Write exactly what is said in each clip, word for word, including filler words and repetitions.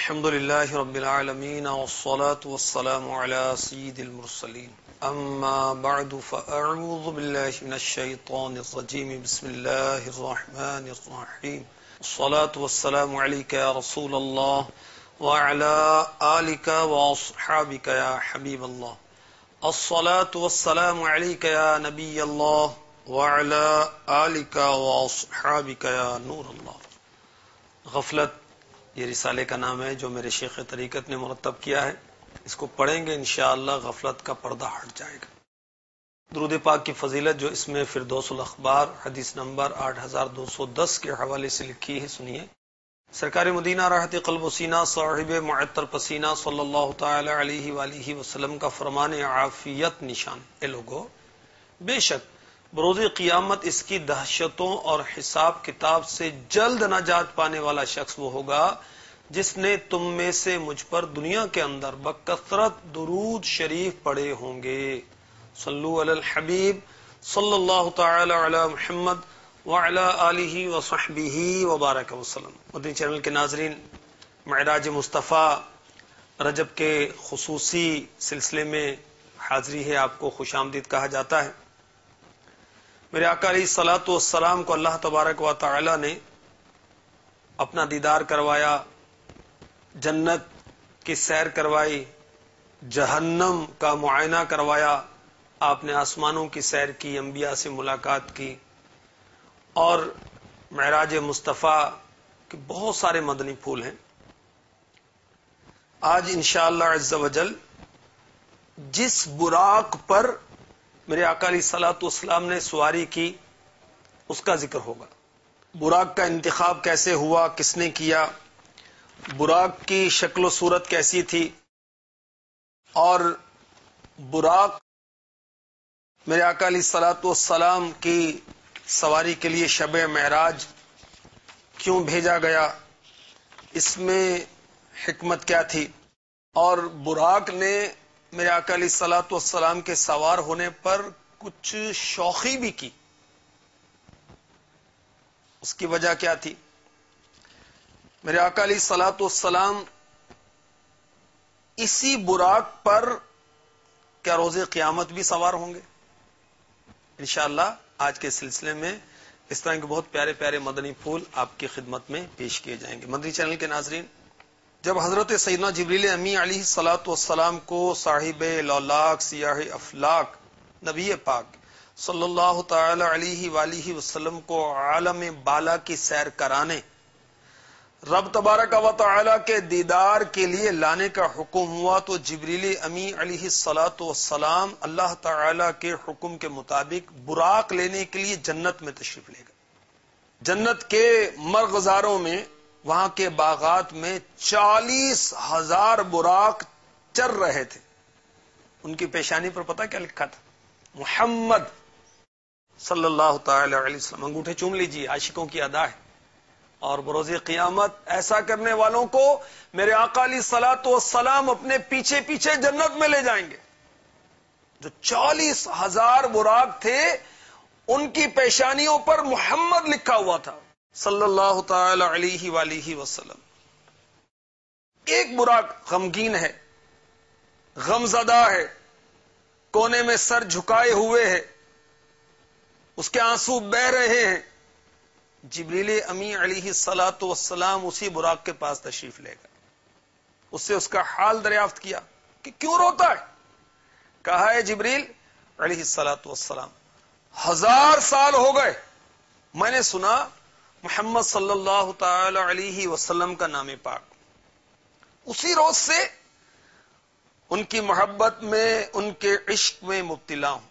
الحمد لله رب العالمين والصلاة والسلام على سيد المرسلين أما بعد فأعوذ بالله من الشيطان الرجيم بسم الله الرحمن الرحيم الصلاة والسلام عليك يا رسول الله وعلى آلك وأصحابك يا حبيب الله الصلاة والسلام عليك يا نبي الله وعلى آلك وأصحابك يا نور الله. غفلت یہ رسالے کا نام ہے جو میرے شیخ طریقت نے مرتب کیا ہے. اس کو پڑھیں گے انشاءاللہ غفلت کا پردہ ہٹ جائے گا. درود پاک کی فضیلت جو اس میں فردوس الاخبار حدیث نمبر آٹھ ہزار دو سو دس کے حوالے سے لکھی ہے سنیے. سرکار مدینہ راحت قلب و سینہ صاحب معطر پسینہ صلی اللہ تعالی علیہ وآلہ وسلم کا فرمان عافیت نشان. اے لوگو، بے شک بروز قیامت اس کی دہشتوں اور حساب کتاب سے جلد نجات پانے والا شخص وہ ہوگا جس نے تم میں سے مجھ پر دنیا کے اندر بکثرت درود شریف پڑھے ہوں گے. صلو علی الحبیب صلی اللہ تعالی علی محمد وعلی آلہ وصحبہ وبارک وسلم. مدنی چینل کے ناظرین، معراج مصطفیٰ رجب کے خصوصی سلسلے میں حاضری ہے. آپ کو خوش آمدید کہا جاتا ہے. میرے آقا علیہ الصلوۃ والسلام کو اللہ تبارک و تعالی نے اپنا دیدار کروایا، جنت کی سیر کروائی، جہنم کا معائنہ کروایا. آپ نے آسمانوں کی سیر کی، انبیاء سے ملاقات کی، اور معراج مصطفیٰ کے بہت سارے مدنی پھول ہیں. آج انشاءاللہ عز وجل جس براق پر میرے آقا علیہ الصلوۃ والسلام نے سواری کی اس کا ذکر ہوگا. براق کا انتخاب کیسے ہوا، کس نے کیا، براق کی شکل و صورت کیسی تھی، اور براق میرے آقا علیہ الصلوۃ والسلام کی سواری کے لیے شب معراج کیوں بھیجا گیا، اس میں حکمت کیا تھی، اور براق نے میرے آقا علیہ الصلوۃ والسلام کے سوار ہونے پر کچھ شوخی بھی کی، اس کی وجہ کیا تھی. میرے آقا علیہ الصلوۃ والسلام اسی براق پر کیا روز قیامت بھی سوار ہوں گے؟ انشاءاللہ آج کے سلسلے میں اس طرح کے بہت پیارے پیارے مدنی پھول آپ کی خدمت میں پیش کیے جائیں گے. مدنی چینل کے ناظرین، جب حضرت سیدنا جبریل امی علیہ الصلوۃ والسلام کو صاحب لولاک سیاہ افلاک نبی پاک صلی اللہ تعالی علیہ وآلہ وسلم کو عالم بالا کی سیر کرانے، رب تبارک و تعالی کے دیدار کے لیے لانے کا حکم ہوا تو جبریل امی علیہ الصلوۃ والسلام اللہ تعالی کے حکم کے مطابق براق لینے کے لیے جنت میں تشریف لے گئے. جنت کے مرغزاروں میں، وہاں کے باغات میں چالیس ہزار براق چر رہے تھے. ان کی پیشانی پر پتہ کیا لکھا تھا؟ محمد صلی اللہ تعالی علیہ وسلم. انگوٹھے چوم لیجیے، عاشقوں کی ادا ہے. اور بروز قیامت ایسا کرنے والوں کو میرے آقا علیہ الصلوۃ والسلام اپنے پیچھے پیچھے جنت میں لے جائیں گے. جو چالیس ہزار براق تھے ان کی پیشانیوں پر محمد لکھا ہوا تھا صلی اللہ تعالی علیہ وآلہ وسلم. ایک براق غمگین ہے، غمزدہ ہے، کونے میں سر جھکائے ہوئے ہے، اس کے آنسو بہ رہے ہیں. جبریل امی علیہ الصلوۃ والسلام اسی براق کے پاس تشریف لے گئے. اس سے اس کا حال دریافت کیا کہ کیوں روتا ہے. کہا ہے جبریل علیہ الصلوۃ والسلام، ہزار سال ہو گئے میں نے سنا محمد صلی اللہ تعالی علیہ وسلم کا نام پاک. اسی روز سے ان کی محبت میں، ان کے عشق میں مبتلا ہوں.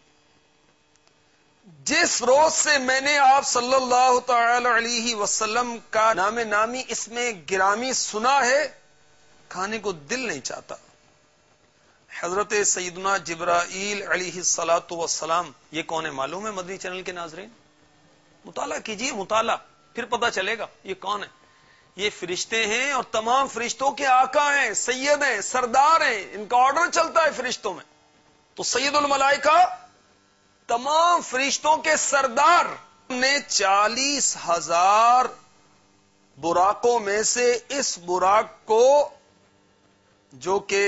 جس روز سے میں نے آپ صلی اللہ تعالی علیہ وسلم کا نام نامی اس میں گرامی سنا ہے، کھانے کو دل نہیں چاہتا. حضرت سیدنا جبرائیل علیہ الصلوۃ والسلام، یہ کون ہے معلوم ہے مدنی چینل کے ناظرین؟ مطالعہ کیجیے، مطالعہ، پھر پتہ چلے گا یہ کون ہے. یہ فرشتے ہیں اور تمام فرشتوں کے آقا ہیں، سید ہیں، سردار ہیں. ان کا آرڈر چلتا ہے فرشتوں میں. تو سید الملائکہ، تمام فرشتوں کے سردار نے چالیس ہزار براقوں میں سے اس براق کو جو کہ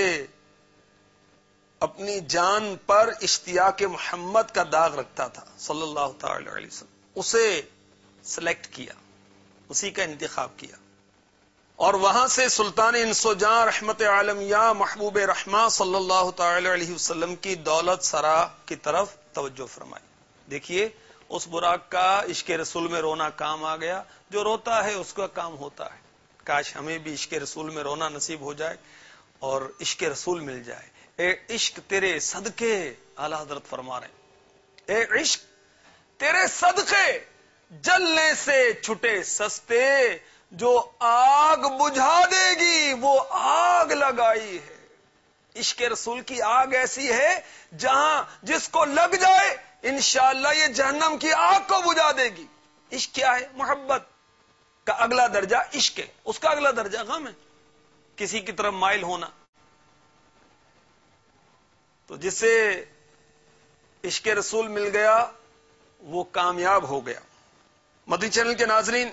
اپنی جان پر اشتیاق محمد کا داغ رکھتا تھا صلی اللہ تعالی علیہ وسلم، اسے سلیکٹ کیا، اسی کا انتخاب کیا، اور وہاں سے سلطان انس و جاں رحمت عالمیہ محبوب رحمہ صلی اللہ تعالی علیہ وسلم کی دولت سرا کی طرف توجہ فرمائی۔ دیکھیے اس براق کا عشق رسول میں رونا کام آ گیا، جو روتا ہے اس کا کام ہوتا ہے۔ کاش ہمیں بھی عشق رسول میں رونا نصیب ہو جائے اور عشق رسول مل جائے۔ اے عشق تیرے صدقے، اعلی حضرت فرما رہے ہیں، اے عشق تیرے صدقے جلنے سے چھٹے سستے، جو آگ بجھا دے گی وہ آگ لگائی ہے۔ عشق رسول کی آگ ایسی ہے جہاں جس کو لگ جائے انشاءاللہ یہ جہنم کی آگ کو بجھا دے گی۔ عشق کیا ہے؟ محبت کا اگلا درجہ عشق ہے، اس کا اگلا درجہ غم ہے، کسی کی طرف مائل ہونا۔ تو جسے عشق رسول مل گیا وہ کامیاب ہو گیا۔ مدنی چینل کے ناظرین،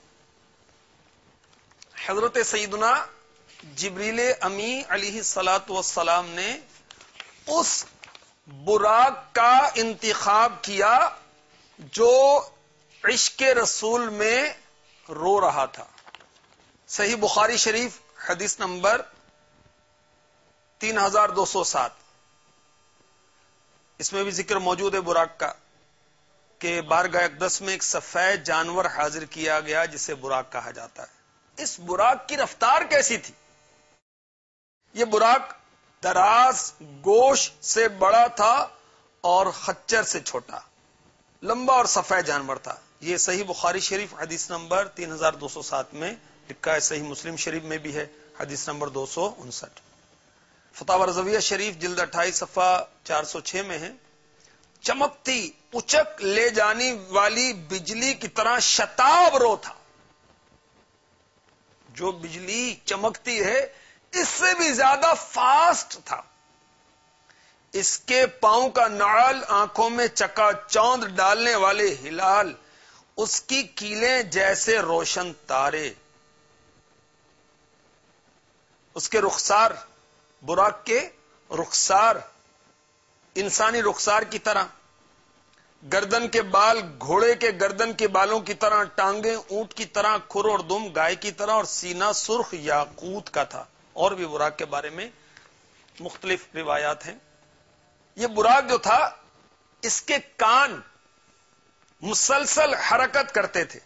حضرت سیدنا جبریل امی علیہ الصلاۃ والسلام نے اس براق کا انتخاب کیا جو عشق رسول میں رو رہا تھا۔ صحیح بخاری شریف حدیث نمبر تین ہزار دو سو سات، اس میں بھی ذکر موجود ہے براق کا کہ بارگاہ اقدس میں ایک سفید جانور حاضر کیا گیا جسے براق کہا جاتا ہے۔ اس براق کی رفتار کیسی تھی؟ یہ براق دراز گوش سے بڑا تھا اور خچر سے چھوٹا، لمبا اور سفید جانور تھا۔ یہ صحیح بخاری شریف حدیث نمبر تین ہزار دو سو سات میں لکھا ہے، صحیح مسلم شریف میں بھی ہے حدیث نمبر دو سو انسٹھ، فتاوی رضویہ شریف جلد اٹھائیس صفحہ چار سو چھ میں ہے۔ چمکتی اچک لے جانے والی بجلی کی طرح شتاب رو تھا۔ جو بجلی چمکتی ہے اس سے بھی زیادہ فاسٹ تھا۔ اس کے پاؤں کا نعل آنکھوں میں چکا چوند ڈالنے والے ہلال، اس کی کیلیں جیسے روشن تارے۔ اس کے رخسار، براق کے رخسار انسانی رخسار کی طرح، گردن کے بال گھوڑے کے گردن کے بالوں کی طرح، ٹانگیں اونٹ کی طرح، کھر اور دم گائے کی طرح، اور سینہ سرخ یاقوت کا تھا۔ اور بھی براق کے بارے میں مختلف روایات ہیں۔ یہ براق جو تھا اس کے کان مسلسل حرکت کرتے تھے۔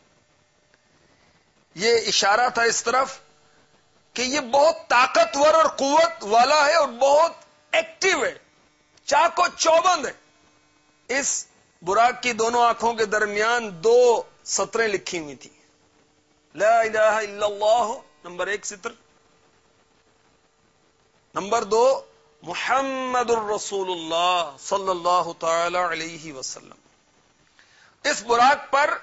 یہ اشارہ تھا اس طرف کہ یہ بہت طاقتور اور قوت والا ہے اور بہت ایکٹیو ہے، چاق و چوبند ہے۔ اس براق کی دونوں آنکھوں کے درمیان دو سطریں لکھی ہوئی تھی، لا الہ الا اللہ نمبر ایک سطر، نمبر دو محمد الرسول اللہ صلی اللہ تعالی علیہ وسلم۔ اس براق پر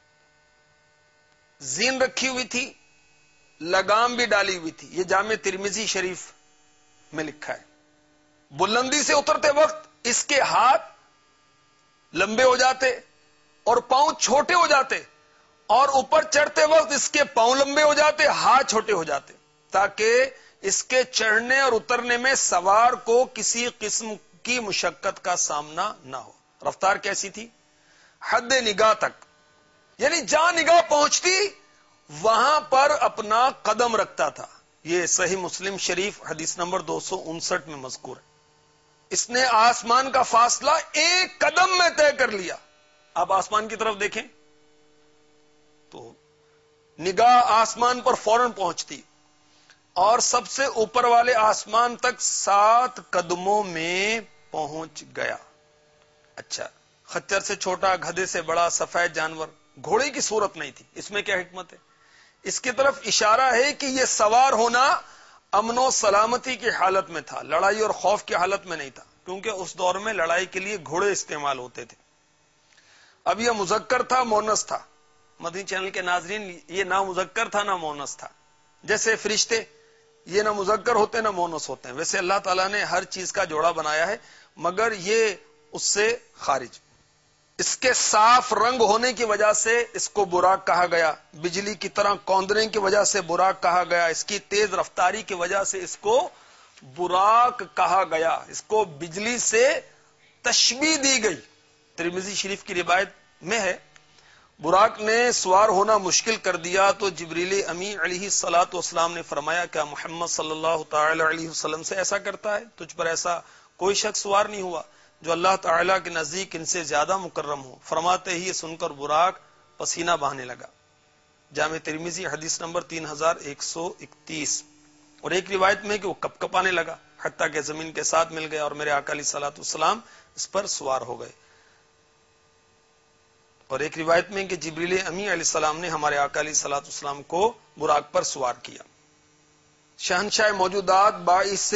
زین رکھی ہوئی تھی، لگام بھی ڈالی ہوئی تھی، یہ جامع ترمذی شریف میں لکھا ہے۔ بلندی سے اترتے وقت اس کے ہاتھ لمبے ہو جاتے اور پاؤں چھوٹے ہو جاتے، اور اوپر چڑھتے وقت اس کے پاؤں لمبے ہو جاتے، ہاتھ چھوٹے ہو جاتے، تاکہ اس کے چڑھنے اور اترنے میں سوار کو کسی قسم کی مشقت کا سامنا نہ ہو۔ رفتار کیسی تھی؟ حد نگاہ تک، یعنی جہاں نگاہ پہنچتی وہاں پر اپنا قدم رکھتا تھا۔ یہ صحیح مسلم شریف حدیث نمبر دو سو انسٹھ میں مذکور ہے۔ اس نے آسمان کا فاصلہ ایک قدم میں طے کر لیا۔ آپ آسمان کی طرف دیکھیں تو نگاہ آسمان پر فوراً پہنچتی، اور سب سے اوپر والے آسمان تک سات قدموں میں پہنچ گیا۔ اچھا، خچر سے چھوٹا، گدھے سے بڑا، سفید جانور، گھوڑے کی صورت نہیں تھی، اس میں کیا حکمت ہے؟ اس کی طرف اشارہ ہے کہ یہ سوار ہونا امن و سلامتی کی حالت میں تھا، لڑائی اور خوف کی حالت میں نہیں تھا، کیونکہ اس دور میں لڑائی کے لیے گھوڑے استعمال ہوتے تھے۔ اب یہ مذکر تھا، مونس تھا۔ مدنی چینل کے ناظرین، یہ نہ مذکر تھا نہ مونس تھا۔ جیسے فرشتے یہ نہ مذکر ہوتے نہ مونس ہوتے ہیں، ویسے اللہ تعالیٰ نے ہر چیز کا جوڑا بنایا ہے، مگر یہ اس سے خارج۔ اس کے صاف رنگ ہونے کی وجہ سے اس کو براق کہا گیا، بجلی کی طرح کوندنے کی وجہ سے براق کہا گیا، اس کی تیز رفتاری کی وجہ سے اس کو براق کہا گیا، اس کو بجلی سے تشبیہ دی گئی۔ ترمذی شریف کی روایت میں ہے براق نے سوار ہونا مشکل کر دیا تو جبریل امی علیہ الصلوۃ والسلام نے فرمایا کیا محمد صلی اللہ تعالی علیہ وسلم سے ایسا کرتا ہے؟ تجھ پر ایسا کوئی شخص سوار نہیں ہوا جو اللہ تعالیٰ کے نزدیک ان سے زیادہ مکرم ہو۔ فرماتے ہی یہ سن کر براق پسینہ بہانے لگا۔ جامع ترمذی حدیث نمبر تین ہزار ایک سو اکتیس۔ اور ایک روایت میں کہ وہ کپ کپانے لگا حتیٰ کہ زمین کے ساتھ مل گیا اور میرے آقا علیہ الصلوۃ والسلام اس پر سوار ہو گئے۔ اور ایک روایت میں کہ جبریل امی علیہ السلام نے ہمارے آقا علیہ الصلوۃ والسلام کو براق پر سوار کیا۔ شہنشاہ موجودات باعث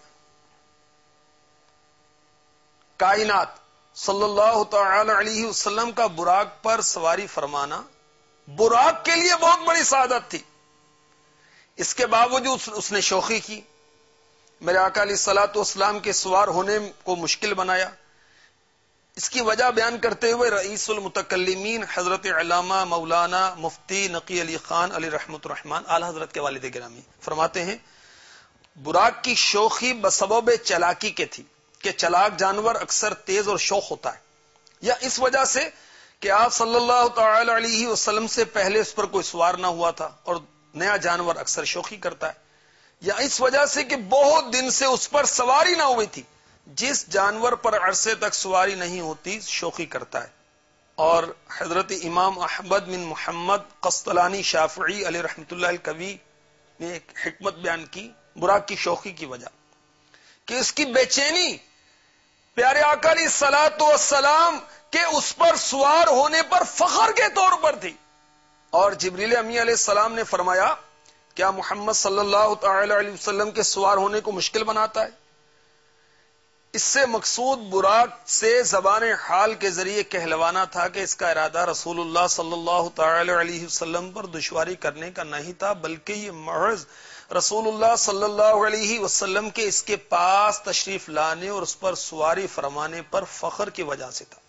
کائنات صلی اللہ تعالی علیہ وسلم کا براق پر سواری فرمانا براق کے لیے بہت بڑی سعادت تھی۔ اس کے باوجود اس نے شوخی کی، میرے آقا علیہ الصلوۃ والسلام کے سوار ہونے کو مشکل بنایا۔ اس کی وجہ بیان کرتے ہوئے رئیس المتکلمین حضرت علامہ مولانا مفتی نقی علی خان علی رحمت الرحمان اعلی حضرت کے والد گرامی فرماتے ہیں براق کی شوخی بسبب چلاکی کے تھی کہ چلاک جانور اکثر تیز اور شوخ ہوتا ہے، یا اس وجہ سے کہ آپ صلی اللہ تعالی علیہ وسلم سے پہلے اس پر کوئی سوار نہ ہوا تھا اور نیا جانور اکثر شوخی کرتا ہے، یا اس وجہ سے کہ بہت دن سے اس پر سواری نہ ہوئی تھی۔ جس جانور پر عرصے تک سواری نہیں ہوتی شوخی کرتا ہے۔ اور حضرت امام احمد بن محمد قسطلانی شافعی علیہ رحمت اللہ الکوی نے ایک حکمت بیان کی براق کی شوخی کی وجہ کہ اس کی بے چینی پیارے آقا علیہ الصلوۃ والسلام کے اس پر سوار ہونے پر فخر کے طور پر تھی۔ اور جبریل امی علیہ السلام نے فرمایا کیا محمد صلی اللہ تعالی علیہ وسلم کے سوار ہونے کو مشکل بناتا ہے؟ اس سے مقصود براق سے زبان حال کے ذریعے کہلوانا تھا کہ اس کا ارادہ رسول اللہ صلی اللہ تعالی علیہ وسلم پر دشواری کرنے کا نہیں تھا، بلکہ یہ محض رسول اللہ صلی اللہ علیہ وسلم کے اس کے پاس تشریف لانے اور اس پر سواری فرمانے پر فخر کی وجہ سے تھا۔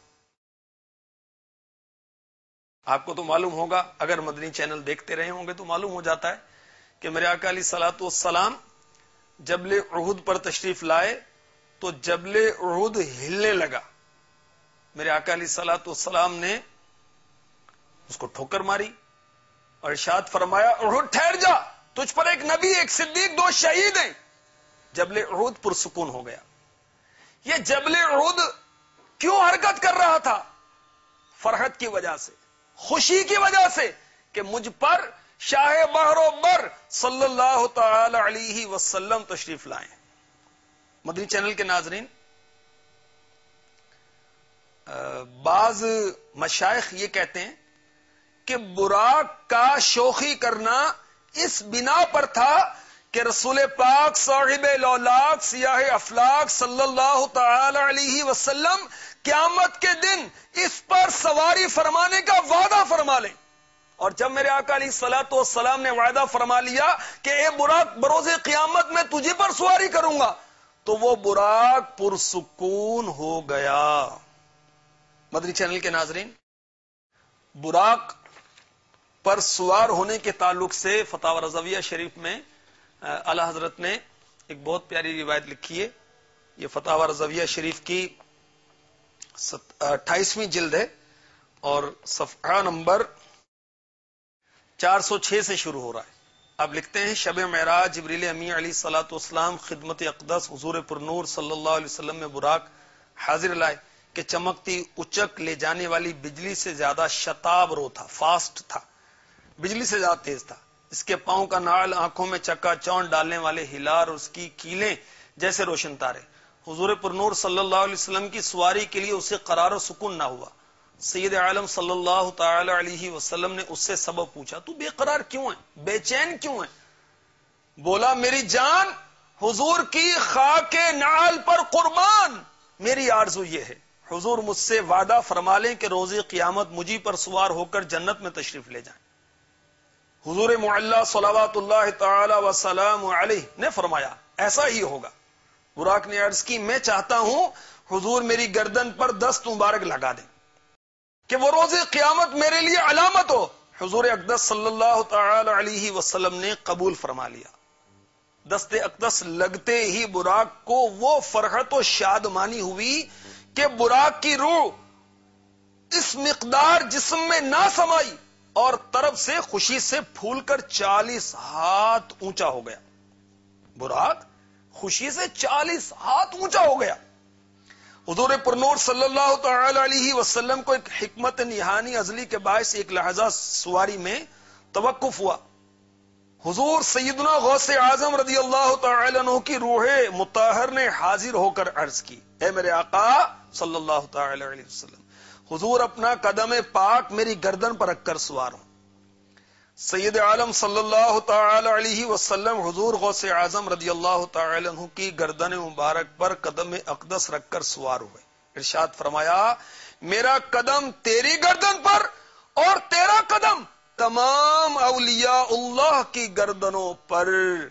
آپ کو تو معلوم ہوگا، اگر مدنی چینل دیکھتے رہے ہوں گے تو معلوم ہو جاتا ہے کہ میرے آقا علیہ الصلوۃ والسلام جبل احد پر تشریف لائے تو جبل احد ہلنے لگا۔ میرے آقا علیہ الصلوۃ والسلام نے اس کو ٹھوکر ماری اور ارشاد فرمایا احد ٹھہر جا، تجھ پر ایک نبی، ایک صدیق، دو شہید ہیں۔ جبل احد پرسکون ہو گیا۔ یہ جبل احد کیوں حرکت کر رہا تھا؟ فرحت کی وجہ سے، خوشی کی وجہ سے کہ مجھ پر شاہ بحر و بر صلی اللہ تعالی علیہ وسلم تشریف لائے۔ مدنی چینل کے ناظرین، بعض مشائخ یہ کہتے ہیں کہ براق کا شوخی کرنا اس بنا پر تھا کہ رسول پاک صاحب لولاک سیاہ افلاک صلی اللہ تعالی علیہ وسلم قیامت کے دن اس پر سواری فرمانے کا وعدہ فرما لیں۔ اور جب میرے آقا علیہ الصلوۃ والسلام نے وعدہ فرما لیا کہ اے براق بروز قیامت میں تجھے پر سواری کروں گا، تو وہ براق پرسکون ہو گیا۔ مدنی چینل کے ناظرین، براق پر سوار ہونے کے تعلق سے فتاوی رضویہ شریف میں اعلی حضرت نے ایک بہت پیاری روایت لکھی ہے۔ یہ فتاوی رضویہ شریف کی اٹھائیسویں جلد ہے اور صفحہ نمبر چار سو چھ سے شروع ہو رہا ہے۔ اب لکھتے ہیں شب معراج جبریل امی علیہ الصلوۃ والسلام خدمت اقدس حضور پر نور صلی اللہ علیہ وسلم میں براق حاضر لائے کہ چمکتی اچک لے جانے والی بجلی سے زیادہ شتاب رو تھا، فاسٹ تھا، بجلی سے زیادہ تیز تھا۔ اس کے پاؤں کا نعل آنکھوں میں چکا چون ڈالنے والے ہلار اور اس کی کیلیں جیسے روشن تارے۔ حضور پر نور صلی اللہ علیہ وسلم کی سواری کے لیے اسے قرار و سکون نہ ہوا۔ سید عالم صلی اللہ تعالی علیہ وسلم نے اس سے سبب پوچھا، تو بے قرار کیوں ہے، بے چین کیوں ہے؟ بولا میری جان حضور کی خاک نعل پر قربان، میری آرزو یہ ہے حضور مجھ سے وعدہ فرما لیں کہ روز قیامت مجھی پر سوار ہو کر جنت میں تشریف لے جائیں۔ حضور معلی صلوات اللہ تعالی وسلام علیہ نے فرمایا ایسا ہی ہوگا۔ براق نے عرض کی میں چاہتا ہوں حضور میری گردن پر دست مبارک لگا دیں۔ کہ وہ روز قیامت میرے لیے علامت ہو، حضور اقدس صلی اللہ تعالی علیہ وسلم نے قبول فرما لیا۔ دست اقدس لگتے ہی براق کو وہ فرحت و شادمانی ہوئی کہ براق کی روح اس مقدار جسم میں نہ سمائی اور طرف سے خوشی سے پھول کر چالیس ہاتھ اونچا ہو گیا۔ براق خوشی سے چالیس ہاتھ اونچا ہو گیا۔ حضور پرنور صلی اللہ تعالی علیہ وسلم کو ایک حکمت نہانی ازلی کے باعث ایک لحظہ سواری میں توقف ہوا۔ حضور سیدنا غوث اعظم رضی اللہ تعالی عنہ کی روح مطہر نے حاضر ہو کر عرض کی، اے میرے آقا صلی اللہ تعالی علیہ وسلم، حضور اپنا قدم پاک میری گردن پر رکھ کر سوار ہوں۔ سید عالم صلی اللہ تعالی علیہ وسلم حضور غوث اعظم رضی اللہ تعالی عنہ کی گردن مبارک پر قدم اقدس رکھ کر سوار ہوئے۔ ارشاد فرمایا، میرا قدم تیری گردن پر اور تیرا قدم تمام اولیاء اللہ کی گردنوں پر۔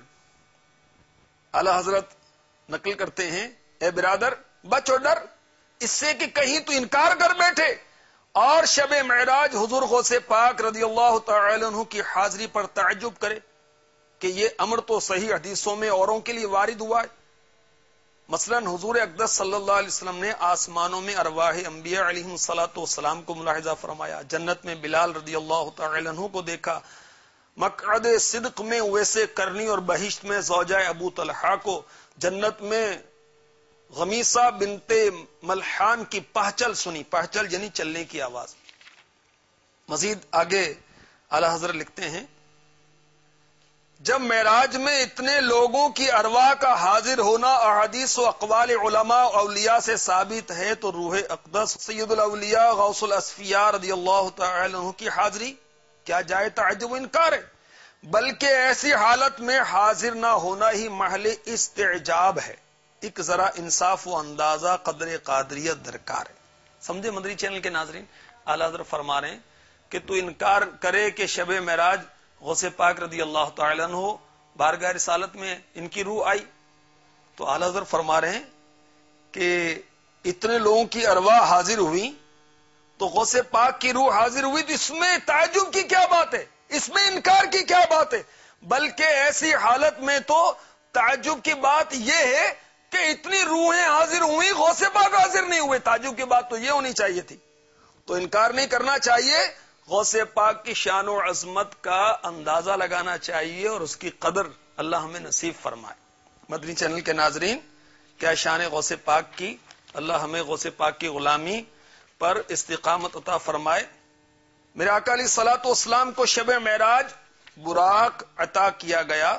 اعلی حضرت نقل کرتے ہیں، اے برادر بچ اور ڈر اس سے کہ کہیں تو انکار کر بیٹھے اور شب معراج حضور غوث پاک رضی اللہ تعالی عنہ کی حاضری پر تعجب کرے کہ یہ امر تو صحیح حدیثوں میں اوروں کے لیے وارد ہوا ہے۔ مثلا حضور اقدس صلی اللہ علیہ وسلم نے آسمانوں میں ارواح انبیاء علیہم الصلوۃ والسلام کو ملاحظہ فرمایا، جنت میں بلال رضی اللہ تعالی عنہ کو دیکھا، مقعد صدق میں ویسے کرنی اور بہشت میں زوجہ ابو طلحہ کو، جنت میں غمیسہ بنت ملحان کی پہچل سنی، پہچل یعنی چلنے کی آواز۔ مزید آگے اعلی حضرت لکھتے ہیں، جب معراج میں اتنے لوگوں کی ارواح کا حاضر ہونا احادیث و اقوال علماء و اولیاء سے ثابت ہے، تو روح اقدس سید الاولیاء غوث الاصفیاء رضی اللہ تعالی عنہ کی حاضری کیا جائے تعجب و انکار ہے، بلکہ ایسی حالت میں حاضر نہ ہونا ہی محل استعجاب ہے۔ ایک ذرا انصاف و اندازہ قدر قادریت درکار ہے۔ سمجھے مدری چینل کے ناظرین، اعلی حضرت فرما رہے ہیں کہ تو انکار کرے کہ شب معراج غوث پاک رضی اللہ تعالی عنہ بارگاہ رسالت میں ان کی روح آئی، تو اعلی حضرت فرما رہے ہیں کہ اتنے لوگوں کی ارواح حاضر ہوئی تو غوث پاک کی روح حاضر ہوئی، تو اس میں تعجب کی کیا بات ہے، اس میں انکار کی کیا بات ہے، بلکہ ایسی حالت میں تو تعجب کی بات یہ ہے کہ اتنی روحیں حاضر ہوئی، غوث پاک حاضر نہیں ہوئے۔ تعجب کی بات تو یہ ہونی چاہیے تھی، تو انکار نہیں کرنا چاہیے، غوث پاک کی شان و عظمت کا اندازہ لگانا چاہیے اور اس کی قدر اللہ ہمیں نصیب فرمائے۔ مدنی چینل کے ناظرین، کیا شان غوث پاک کی، اللہ ہمیں غوث پاک کی غلامی پر استقامت عطا فرمائے۔ میرے آقا علیہ الصلوۃ والسلام کو شب معراج براق عطا کیا گیا،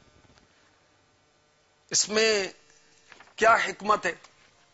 اس میں کیا حکمت ہے؟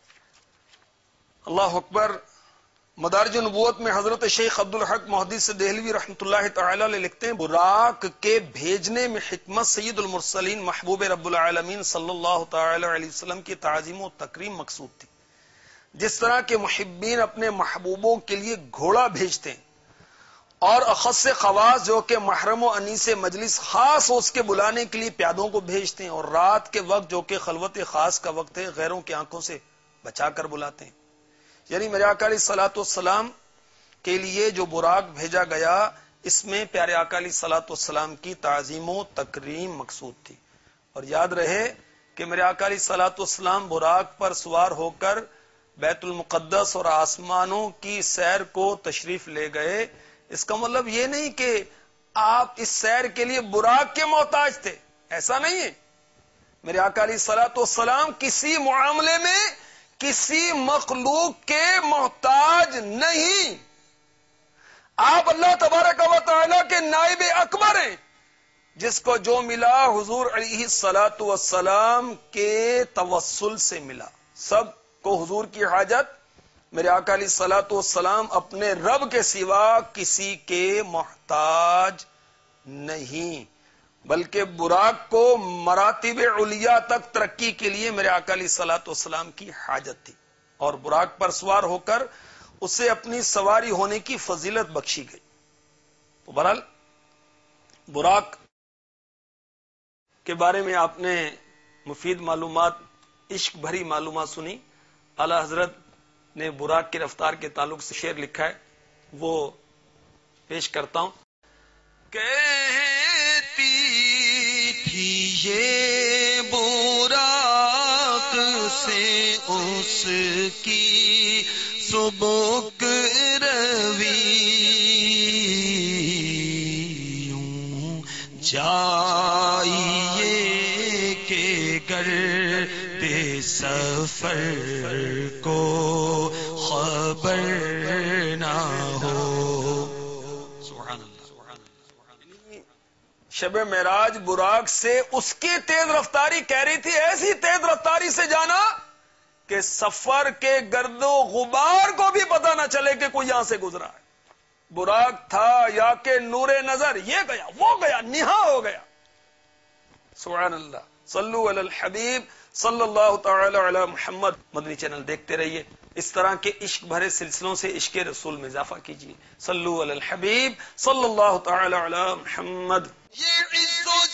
اللہ اکبر۔ مدارج النبوت میں حضرت شیخ عبدالحق محدث دہلوی رحمۃ اللہ تعالی علیہ لکھتے ہیں، براق کے بھیجنے میں حکمت سید المرسلین محبوب رب العالمین صلی اللہ تعالی علیہ وسلم کی تعظیم و تکریم مقصود تھی۔ جس طرح کے محبین اپنے محبوبوں کے لیے گھوڑا بھیجتے ہیں اور اخص خواص جو کہ محرم و انیس مجلس خاص اس کے بلانے کے لیے پیادوں کو بھیجتے ہیں، اور رات کے وقت جو کہ خلوت خاص کا وقت ہے غیروں کی آنکھوں سے بچا کر بلاتے ہیں، یعنی میرے آقا علیہ الصلوۃ والسلام کے لیے جو براق بھیجا گیا، اس میں پیارے آقا علیہ الصلوۃ والسلام کی تعظیم و تکریم مقصود تھی۔ اور یاد رہے کہ میرے آقا علیہ الصلوۃ والسلام براق پر سوار ہو کر بیت المقدس اور آسمانوں کی سیر کو تشریف لے گئے، اس کا مطلب یہ نہیں کہ آپ اس سیر کے لیے براق کے محتاج تھے، ایسا نہیں ہے۔ میرے آقا علیہ الصلوۃ والسلام کسی معاملے میں کسی مخلوق کے محتاج نہیں، آپ اللہ تبارک و تعالی کے نائب اکبر ہیں، جس کو جو ملا حضور علیہ الصلوۃ والسلام کے توسل سے ملا۔ سب کو حضور کی حاجت، میرے آقا علیہ الصلوۃ والسلام اپنے رب کے سوا کسی کے محتاج نہیں، بلکہ براق کو مراتب علیہ تک ترقی کے لیے میرے آقا علیہ الصلوۃ والسلام کی حاجت تھی، اور براق پر سوار ہو کر اسے اپنی سواری ہونے کی فضیلت بخشی گئی۔ تو بہرحال براق کے بارے میں آپ نے مفید معلومات، عشق بھری معلومات سنی۔ اعلی حضرت نے براق کی رفتار کے تعلق سے شعر لکھا ہے، وہ پیش کرتا ہوں. کہتی تھی یہ براق سے اس کی سبک روی، یوں جائیے کہ گرد سفر کو خبر نہ ہو. سبحان اللہ. شب معراج براق سے اس کی تیز رفتاری کہہ رہی تھی، ایسی تیز رفتاری سے جانا کہ سفر کے گرد و غبار کو بھی پتہ نہ چلے کہ کوئی یہاں سے گزرا ہے. براق تھا یا کہ نور نظر، یہ گیا وہ گیا نہا ہو گیا. سبحان اللہ. صلو علی الحبیب صلی اللہ تعالی علی محمد. مدنی چینل دیکھتے رہیے، اس طرح کے عشق بھرے سلسلوں سے عشق رسول میں اضافہ کیجیے. صلو علی الحبیب صلی اللہ تعالی علی محمد. یہ عزت